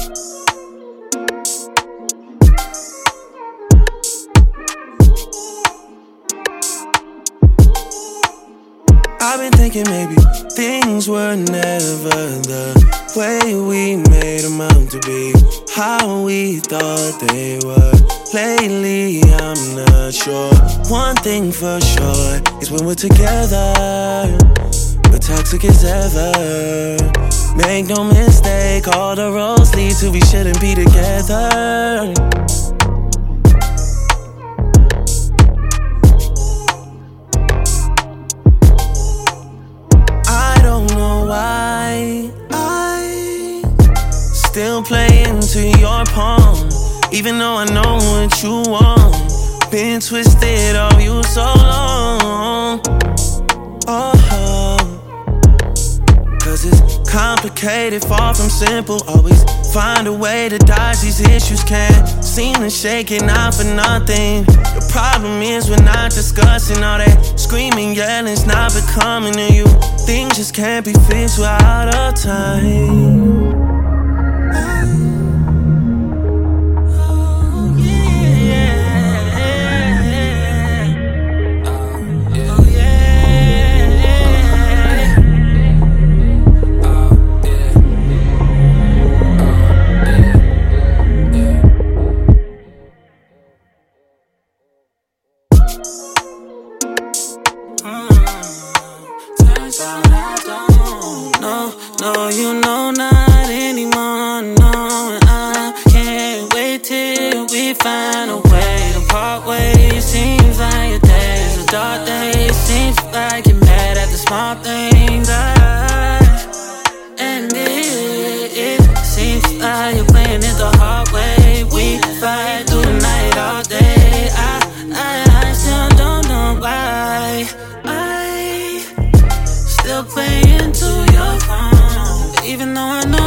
I've been thinking maybe things were never the way we made them out to be, how we thought they were. Lately, I'm not sure. One thing for sure is when we're together, we're toxic as ever. Make no mistake, all the roads lead to we shouldn't be together. Why I still play into your palm, even though I know what you want. Been twisted of you so long. Cause it's complicated, far from simple. Always find a way to dodge these issues. Can't seem to shake it, not for nothing. The problem is we're not discussing all that screaming, yelling's not becoming to you. Things just can't be fixed without a time. No, you know not anymore, no. And I can't wait till we find a way to part ways. Seems like your days are dark days. Seems like you're mad at the small things. And it seems like you're playing it the hard way. We fight through the night all day. I still don't know why I still play into your phone, even though I know